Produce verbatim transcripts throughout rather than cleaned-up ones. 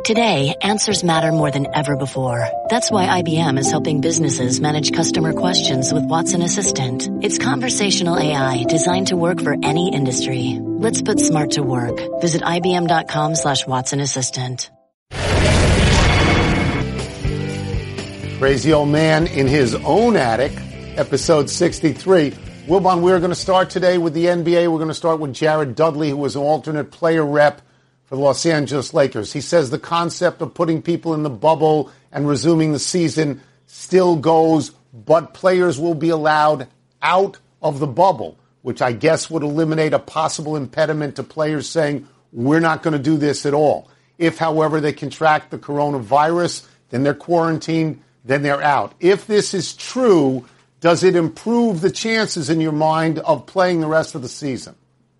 Today, answers matter more than ever before. That's why I B M is helping businesses manage customer questions with Watson Assistant. It's conversational A I designed to work for any industry. Let's put smart to work. Visit ibm.com slash Watson Assistant. Crazy Old Man in His Own Attic, episode sixty-three. Wilbon, we're going to start today with the N B A. We're going to start with Jared Dudley, who was an alternate player rep for the Los Angeles Lakers. He says the concept of putting people in the bubble and resuming the season still goes, but players will be allowed out of the bubble, which I guess would eliminate a possible impediment to players saying, we're not going to do this at all. If, however, they contract the coronavirus, then they're quarantined, then they're out. If this is true, does it improve the chances in your mind of playing the rest of the season?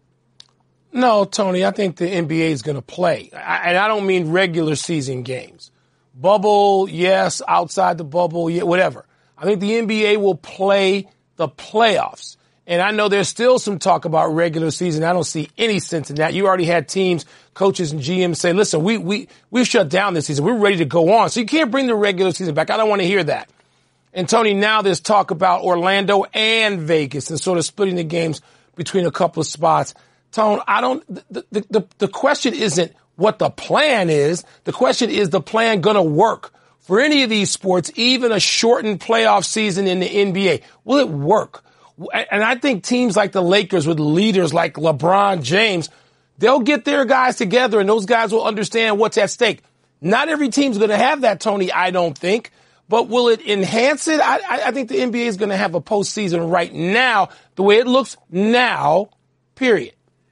No, Tony, I think the N B A is going to play. I, and I don't mean regular season games. Bubble, yes. Outside the bubble, yeah, whatever. I think the N B A will play the playoffs. And I know there's still some talk about regular season. I don't see any sense in that. You already had teams, coaches, and G Ms say, listen, we, we, we've shut down this season. We're ready to go on. So you can't bring the regular season back. I don't want to hear that. And, Tony, now there's talk about Orlando and Vegas and sort of splitting the games between a couple of spots. Tone, I don't, the, the, the, the question isn't what the plan is. The question is the plan going to work for any of these sports, even a shortened playoff season in the N B A? Will it work? And I think teams like the Lakers with leaders like LeBron James, they'll get their guys together and those guys will understand what's at stake. Not every team's going to have that, Tony, I don't think. But will it enhance it? I, I think the N B A is going to have a postseason right now, the way it looks now, period.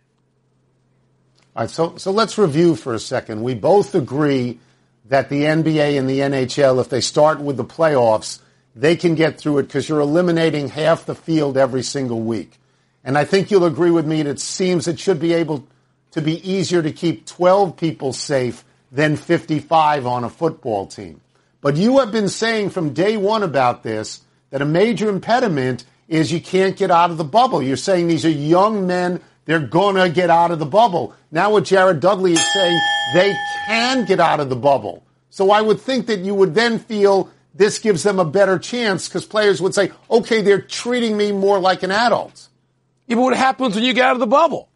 All right, so, so let's review for a second. We both agree that the N B A and the N H L, if they start with the playoffs, they can get through it because you're eliminating half the field every single week. And I think you'll agree with me that it seems it should be able to be easier to keep twelve people safe than fifty-five on a football team. But you have been saying from day one about this that a major impediment is you can't get out of the bubble. You're saying these are young men. They're going to get out of the bubble. Now what Jared Dudley is saying, they can get out of the bubble. So I would think that you would then feel this gives them a better chance because players would say, okay, they're treating me more like an adult. Yeah, but what happens when you get out of the bubble?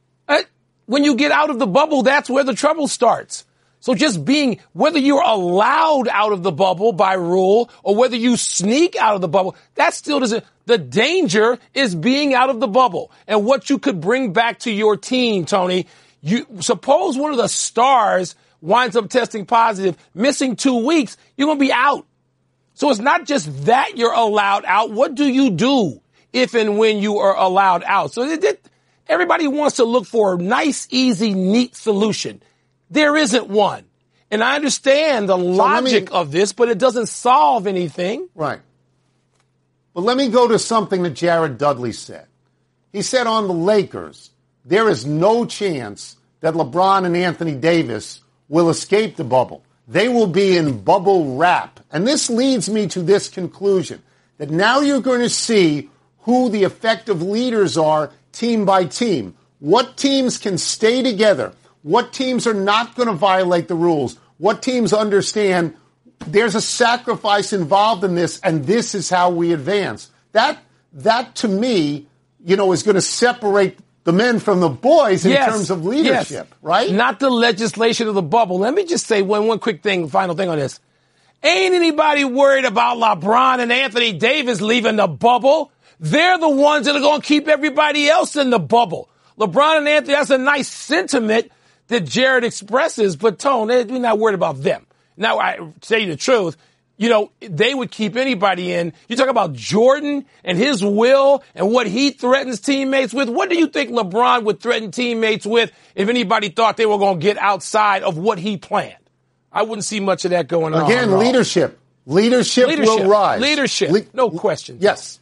When you get out of the bubble, that's where the trouble starts. So just being, whether you're allowed out of the bubble by rule or whether you sneak out of the bubble, that still doesn't, the danger is being out of the bubble and what you could bring back to your team, Tony. You suppose one of the stars winds up testing positive, missing two weeks, you're going to be out. So it's not just that you're allowed out. What do you do if and when you are allowed out? So it, it, everybody wants to look for a nice, easy, neat solution. There isn't one. And I understand the so logic me, of this, but it doesn't solve anything. Right. But let me go to something that Jared Dudley said. He said on the Lakers, there is no chance that LeBron and Anthony Davis will escape the bubble. They will be in bubble wrap. And this leads me to this conclusion, that now you're going to see who the effective leaders are team by team. What teams can stay together? What teams are not going to violate the rules? What teams understand there's a sacrifice involved in this, and this is how we advance? That, that to me, you know, is going to separate the men from the boys in yes, terms of leadership, yes. right? Not the legislation of the bubble. Let me just say one, one quick thing, final thing on this. Ain't anybody worried about LeBron and Anthony Davis leaving the bubble? They're the ones that are going to keep everybody else in the bubble. LeBron and Anthony, that's a nice sentiment that Jared expresses, but Tone, we're not worried about them. Now, I tell you the truth, you know, they would keep anybody in. You talk about Jordan and his will and what he threatens teammates with. What do you think LeBron would threaten teammates with if anybody thought they were going to get outside of what he planned? I wouldn't see much of that going on. Again, leadership. leadership. Leadership will rise. Leadership. Le- no question. Yes.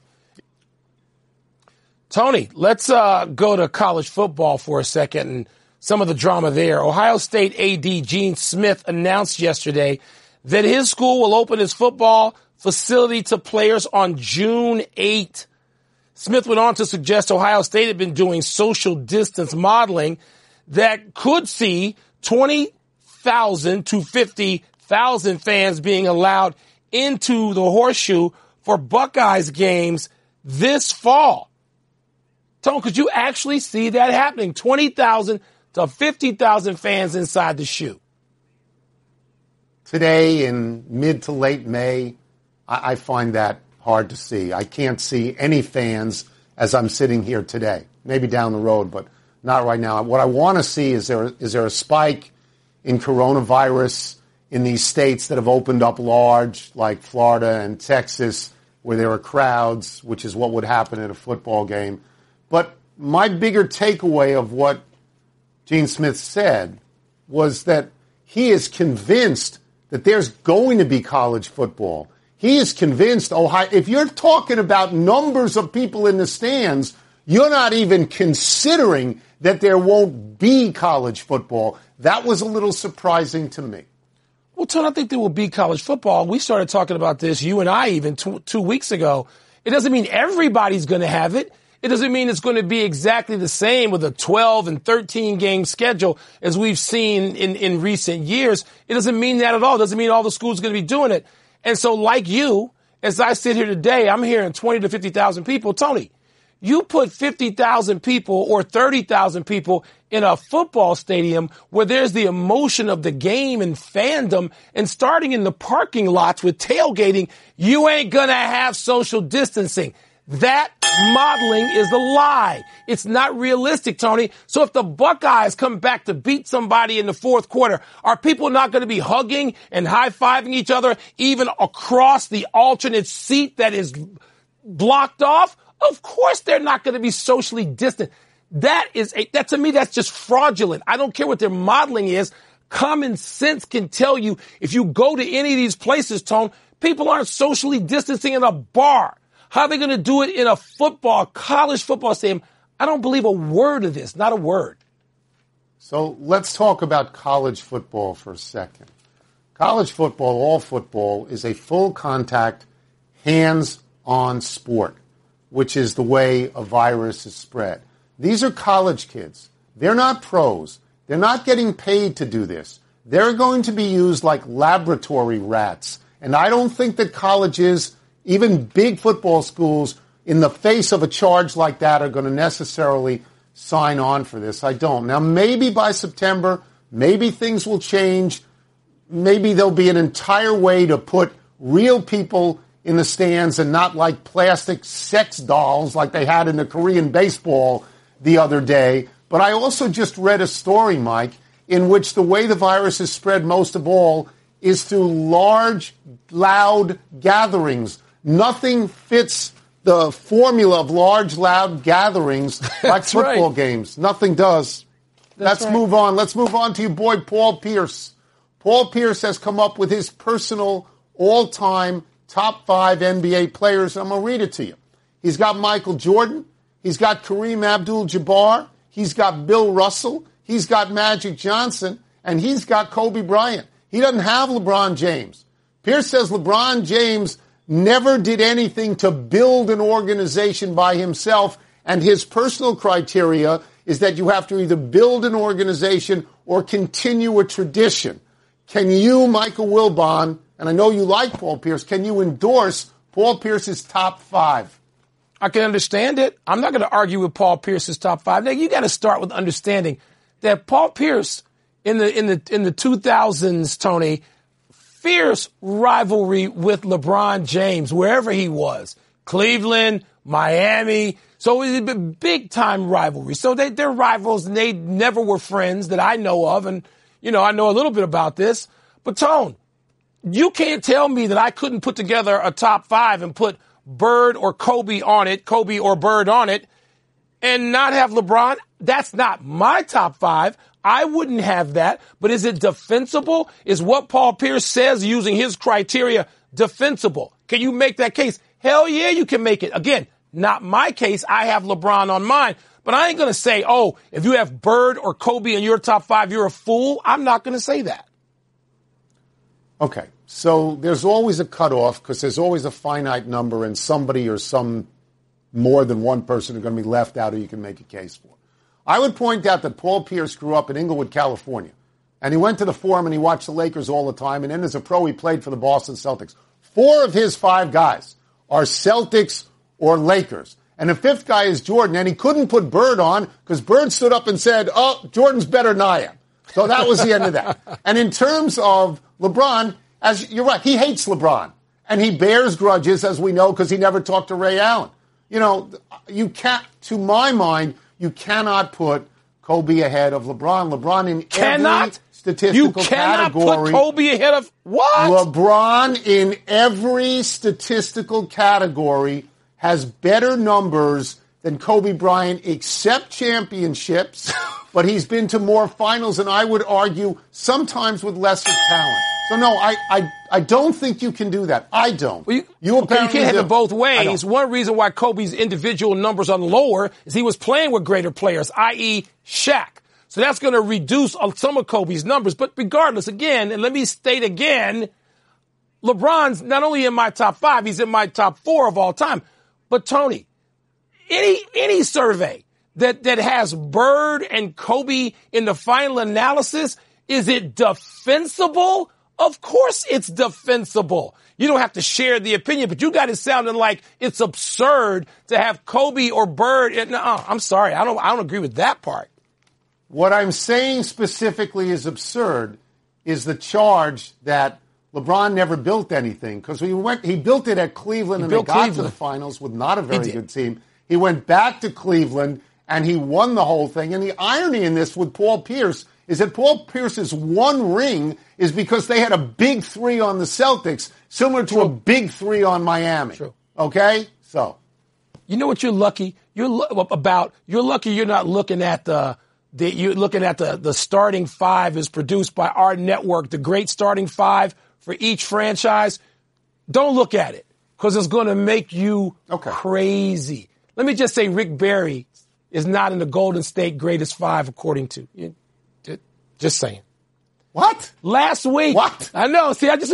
Tony, let's uh, go to college football for a second and some of the drama there. Ohio State A D Gene Smith announced yesterday that his school will open its football facility to players on June eighth. Smith went on to suggest Ohio State had been doing social distance modeling that could see twenty thousand to fifty thousand fans being allowed into the Horseshoe for Buckeyes games this fall. Tone, could you actually see that happening? twenty thousand to fifty thousand fans inside the shoe. Today in mid to late May, I, I find that hard to see. I can't see any fans as I'm sitting here today. Maybe down the road, but not right now. What I want to see is there is there a spike in coronavirus in these states that have opened up large, like Florida and Texas, where there are crowds, which is what would happen at a football game. But my bigger takeaway of what Gene Smith said was that he is convinced that there's going to be college football. He is convinced, Ohio, if you're talking about numbers of people in the stands, you're not even considering that there won't be college football. That was a little surprising to me. Well, Tony, I think there will be college football. We started talking about this, you and I, even two, two weeks ago. It doesn't mean everybody's going to have it. It doesn't mean it's going to be exactly the same with a twelve and thirteen game schedule as we've seen in, in recent years. It doesn't mean that at all. It doesn't mean all the schools are going to be doing it. And so like you, as I sit here today, I'm hearing twenty to fifty thousand people. Tony, you put fifty thousand people or thirty thousand people in a football stadium where there's the emotion of the game and fandom, and starting in the parking lots with tailgating, you ain't going to have social distancing. That modeling is a lie. It's not realistic, Tony. So if the Buckeyes come back to beat somebody in the fourth quarter, are people not going to be hugging and high-fiving each other even across the alternate seat that is blocked off? Of course they're not going to be socially distant. That is a, that to me, that's just fraudulent. I don't care what their modeling is. Common sense can tell you if you go to any of these places, Tone, people aren't socially distancing in a bar. How are they going to do it in a football, college football stadium? I don't believe a word of this, not a word. So let's talk about college football for a second. College football, all football, is a full contact, hands-on sport, which is the way a virus is spread. These are college kids. They're not pros. They're not getting paid to do this. They're going to be used like laboratory rats. And I don't think that colleges, even big football schools, in the face of a charge like that, are going to necessarily sign on for this. I don't. Now, maybe by September, maybe things will change. Maybe there'll be an entire way to put real people in the stands and not like plastic sex dolls like they had in the Korean baseball the other day. But I also just read a story, Mike, in which the way the virus is spread most of all is through large, loud gatherings. Nothing fits the formula of large, loud gatherings like football right. games. Nothing does. That's Let's right. move on. Let's move on to your boy, Paul Pierce. Paul Pierce has come up with his personal all-time top five N B A players. I'm going to read it to you. He's got Michael Jordan. He's got Kareem Abdul-Jabbar. He's got Bill Russell. He's got Magic Johnson. And he's got Kobe Bryant. He doesn't have LeBron James. Pierce says LeBron James never did anything to build an organization by himself, and his personal criteria is that you have to either build an organization or continue a tradition. Can you, Michael Wilbon, and I know you like Paul Pierce, can you endorse Paul Pierce's top five? I can understand it. I'm not going to argue with Paul Pierce's top five. Now, you got to start with understanding that Paul Pierce in the in the in the two thousands, Tony, fierce rivalry with LeBron James wherever he was, Cleveland, Miami. So it was a big time rivalry. So they, they're rivals, and they never were friends that I know of. And you know, I know a little bit about this. But Tone, you can't tell me that I couldn't put together a top five and put Bird or Kobe on it, Kobe or Bird on it, and not have LeBron. That's not my top five. I wouldn't have that. But is it defensible? Is what Paul Pierce says using his criteria defensible? Can you make that case? Hell yeah, you can make it. Again, not my case. I have LeBron on mine. But I ain't going to say, oh, if you have Bird or Kobe in your top five, you're a fool. I'm not going to say that. Okay. So there's always a cutoff because there's always a finite number, and somebody or some more than one person are going to be left out who you can make a case for. I would point out that Paul Pierce grew up in Inglewood, California. And he went to the Forum and he watched the Lakers all the time. And then as a pro, he played for the Boston Celtics. Four of his five guys are Celtics or Lakers. And the fifth guy is Jordan. And he couldn't put Bird on because Bird stood up and said, oh, Jordan's better than I am. So that was the end of that. And in terms of LeBron, as you're right, he hates LeBron. And he bears grudges, as we know, because he never talked to Ray Allen. You know, you can't, to my mind, you cannot put Kobe ahead of LeBron. LeBron in cannot? every statistical you cannot category. Put Kobe ahead of what? LeBron in every statistical category has better numbers than Kobe Bryant, except championships. But he's been to more finals, and I would argue sometimes with lesser talent. So, no, I, I, I don't think you can do that. I don't. Well, you, you, okay, you can't have do. it both ways. One reason why Kobe's individual numbers are lower is he was playing with greater players, that is. Shaq. So that's going to reduce some of Kobe's numbers. But regardless, again, and let me state again, LeBron's not only in my top five, he's in my top four of all time. But, Tony, any any survey that, that has Bird and Kobe in the final analysis, is it defensible? Of course it's defensible. You don't have to share the opinion, but you got it sounding like it's absurd to have Kobe or Bird. No, I'm sorry. I don't, I don't agree with that part. What I'm saying specifically is absurd is the charge that LeBron never built anything because he went, he built it at Cleveland he and they got Cleveland. to the finals with not a very good team. He went back to Cleveland and he won the whole thing. And the irony in this with Paul Pierce is that Paul Pierce's one ring is because they had a big three on the Celtics, similar to True. a big three on Miami. True. Okay? So. You know what you're lucky? You're lo- about, you're lucky you're not looking at the, the you're looking at the, the starting five is produced by our network, the great starting five for each franchise. Don't look at it because it's going to make you okay. crazy. Let me just say Rick Barry is not in the Golden State greatest five according to you. Just saying. What? Last week. What? I know. See, I just,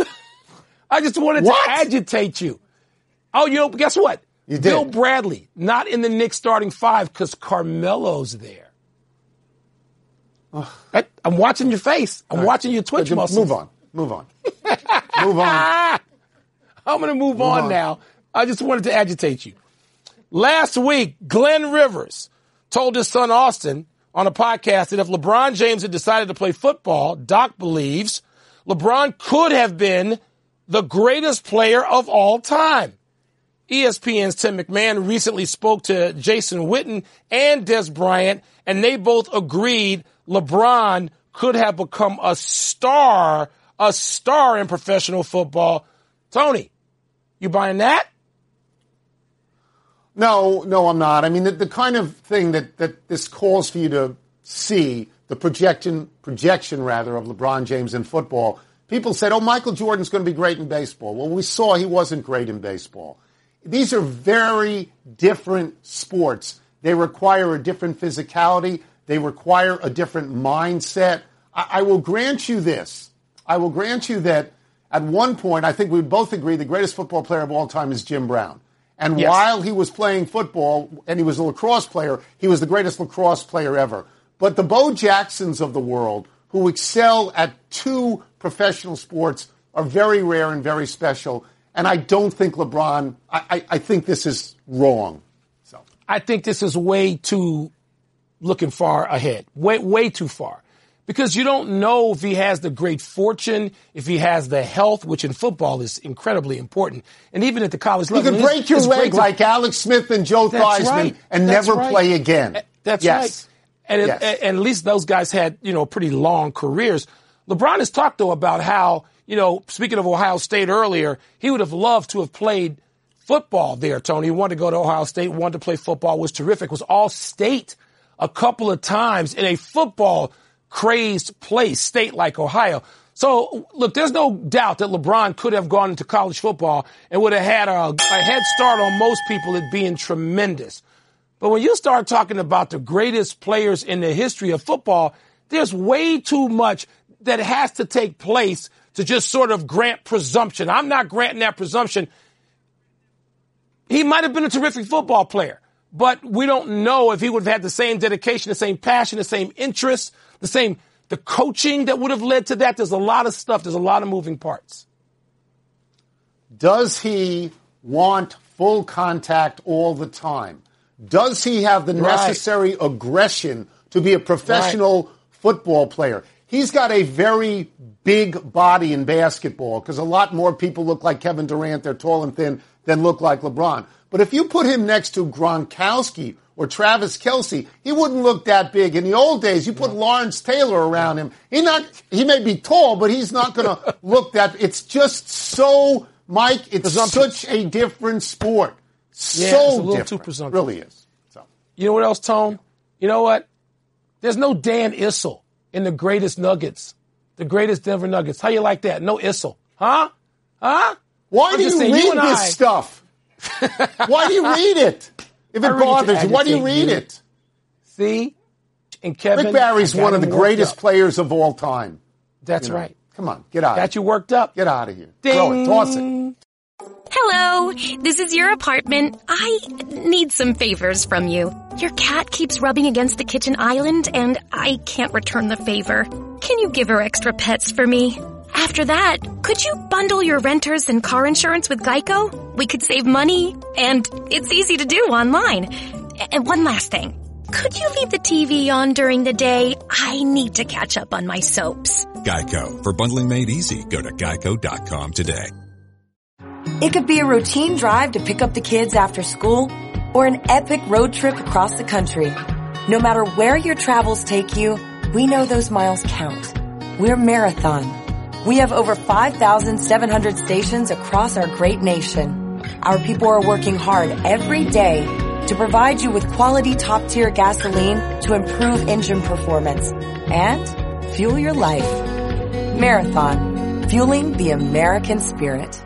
I just wanted what? to agitate you. Oh, you know, guess what? You did. Bill Bradley, not in the Knicks starting five because Carmelo's there. I, I'm watching your face. I'm right. watching your Twitch muscles. Move on. Move on. Move on. I'm going to move, move on, on now. I just wanted to agitate you. Last week, Glenn Rivers told his son Austin on a podcast that if LeBron James had decided to play football, Doc believes LeBron could have been the greatest player of all time. E S P N's Tim McMahon recently spoke to Jason Witten and Des Bryant, and they both agreed LeBron could have become a star, a star in professional football. Tony, you buying that? No, no, I'm not. I mean, the, the kind of thing that, that this calls for you to see, the projection, projection rather, of LeBron James in football. People said, oh, Michael Jordan's going to be great in baseball. Well, we saw he wasn't great in baseball. These are very different sports. They require a different physicality. They require a different mindset. I, I will grant you this. I will grant you that at one point, I think we would both agree the greatest football player of all time is Jim Brown. And yes. while he was playing football, and he was a lacrosse player, he was the greatest lacrosse player ever. But the Bo Jacksons of the world, who excel at two professional sports, are very rare and very special. And I don't think LeBron, I, I, I think this is wrong. So I think this is way too looking far ahead, way, way too far. Because you don't know if he has the great fortune, if he has the health, which in football is incredibly important. And even at the college level. You could break your leg like Alex Smith and Joe Theismann right. and That's never right. play again. That's yes. right. And, yes. it, and at least those guys had, you know, pretty long careers. LeBron has talked, though, about how, you know, speaking of Ohio State earlier, he would have loved to have played football there, Tony. He wanted to go to Ohio State, wanted to play football, was terrific, was all state a couple of times in a football crazed place, state like Ohio. So, look, there's no doubt that LeBron could have gone into college football and would have had a, a head start on most people at being tremendous. But when you start talking about the greatest players in the history of football, there's way too much that has to take place to just sort of grant presumption. I'm not granting that presumption. He might have been a terrific football player, but we don't know if he would have had the same dedication, the same passion, the same interest, the same the coaching that would have led to that. There's a lot of stuff. There's a lot of moving parts. Does he want full contact all the time? Does he have the Right. necessary aggression to be a professional right. football player? He's got a very big body in basketball because a lot more people look like Kevin Durant, they're tall and thin, than look like LeBron. But if you put him next to Gronkowski or Travis Kelce, he wouldn't look that big. In the old days, you put no. Lawrence Taylor around him. He not he may be tall, but he's not going to look that. It's just so, Mike, it's such a different sport. Yeah, so it's a little different. too presumptive. It really is. So. You know what else, Tone? You know what? There's no Dan Issel in the greatest Nuggets, the greatest Denver Nuggets. How you like that? No Issel. Huh? Huh? Why I'm do you saying, read you this I, stuff? Why do you read it? If it bothers you, why do you read you. it? See? And Kevin. Rick Barry's one of the greatest up. players of all time. That's you know, right. Come on, get out. Got you worked up. Get out of here. Ding. Throw it. Toss it. Hello, this is your apartment. I need some favors from you. Your cat keeps rubbing against the kitchen island, and I can't return the favor. Can you give her extra pets for me? After that, could you bundle your renters and car insurance with Geico? We could save money, and it's easy to do online. And one last thing. Could you leave the T V on during the day? I need to catch up on my soaps. Geico. For bundling made easy, go to geico dot com today. It could be a routine drive to pick up the kids after school or an epic road trip across the country. No matter where your travels take you, we know those miles count. We're Marathon. We have over five thousand seven hundred stations across our great nation. Our people are working hard every day to provide you with quality top-tier gasoline to improve engine performance and fuel your life. Marathon, fueling the American spirit.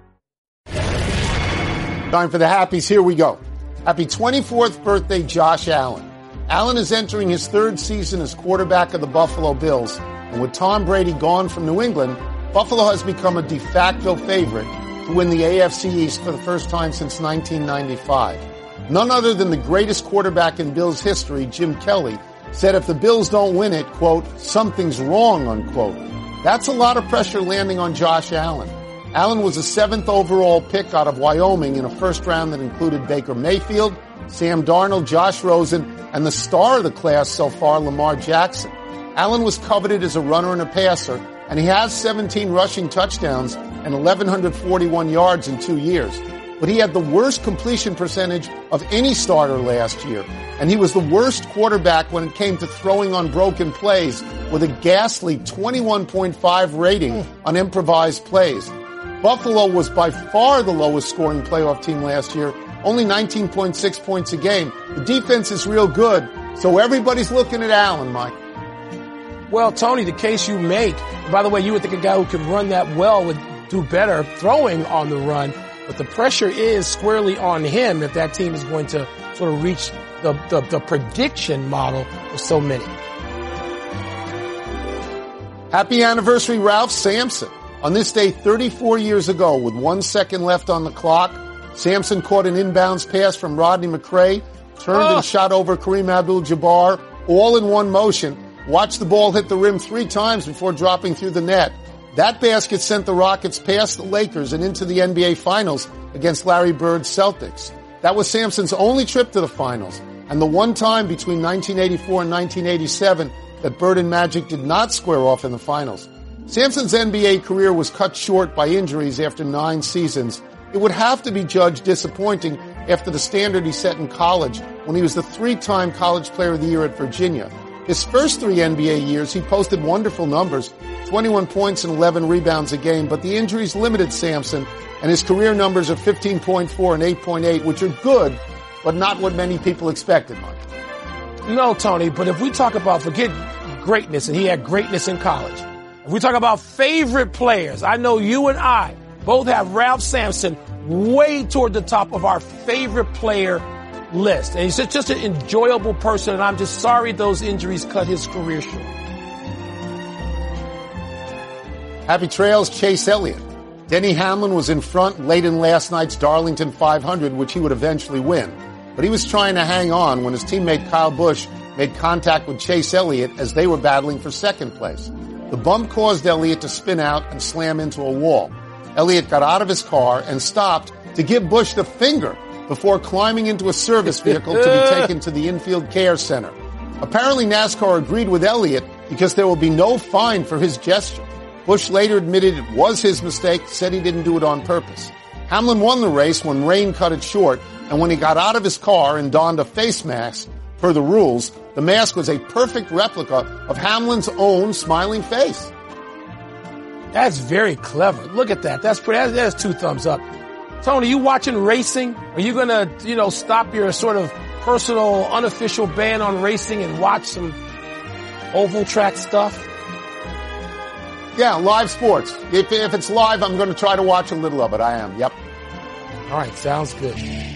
Time for the happies. Here we go. Happy twenty-fourth birthday, Josh Allen. Allen is entering his third season as quarterback of the Buffalo Bills. And with Tom Brady gone from New England, Buffalo has become a de facto favorite to win the A F C East for the first time since nineteen ninety-five. None other than the greatest quarterback in Bills history, Jim Kelly, said if the Bills don't win it, quote, something's wrong, unquote. That's a lot of pressure landing on Josh Allen. Allen was a seventh overall pick out of Wyoming in a first round that included Baker Mayfield, Sam Darnold, Josh Rosen, and the star of the class so far, Lamar Jackson. Allen was coveted as a runner and a passer, and he has seventeen rushing touchdowns and eleven forty-one yards in two years. But he had the worst completion percentage of any starter last year, and he was the worst quarterback when it came to throwing on broken plays with a ghastly twenty-one point five rating on improvised plays. Buffalo was by far the lowest scoring playoff team last year, only nineteen point six points a game. The defense is real good, so everybody's looking at Allen, Mike. Well, Tony, the case you make, by the way, you would think a guy who could run that well would do better throwing on the run, but the pressure is squarely on him if that team is going to sort of reach the, the, the prediction model of so many. Happy anniversary, Ralph Sampson. On this day thirty-four years ago, with one second left on the clock, Sampson caught an inbounds pass from Rodney McRae, turned oh. and shot over Kareem Abdul-Jabbar, all in one motion, watched the ball hit the rim three times before dropping through the net. That basket sent the Rockets past the Lakers and into the N B A Finals against Larry Bird's Celtics. That was Sampson's only trip to the Finals, and the one time between nineteen eighty-four and nineteen eighty-seven that Bird and Magic did not square off in the Finals. Sampson's N B A career was cut short by injuries after nine seasons. It would have to be judged disappointing after the standard he set in college when he was the three-time College Player of the Year at Virginia. His first three N B A years, he posted wonderful numbers, twenty-one points and eleven rebounds a game, but the injuries limited Sampson, and his career numbers are fifteen point four and eight point eight, which are good, but not what many people expected, Mike. No, Tony, but if we talk about, forget greatness, and he had greatness in college. If we talk about favorite players, I know you and I both have Ralph Sampson way toward the top of our favorite player list. And he's just an enjoyable person, and I'm just sorry those injuries cut his career short. Happy trails, Chase Elliott. Denny Hamlin was in front late in last night's Darlington five hundred, which he would eventually win. But he was trying to hang on when his teammate Kyle Busch made contact with Chase Elliott as they were battling for second place. The bump caused Elliott to spin out and slam into a wall. Elliott got out of his car and stopped to give Busch the finger before climbing into a service vehicle to be taken to the infield care center. Apparently NASCAR agreed with Elliott because there will be no fine for his gesture. Busch later admitted it was his mistake, said he didn't do it on purpose. Hamlin won the race when rain cut it short, and when he got out of his car and donned a face mask, per the rules, the mask was a perfect replica of Hamlin's own smiling face. That's very clever. Look at that. That's pretty, that's two thumbs up. Tony, you watching racing? Are you going to, you know, stop your sort of personal, unofficial ban on racing and watch some oval track stuff? Yeah, live sports. If, if it's live, I'm going to try to watch a little of it. I am. Yep. All right. Sounds good.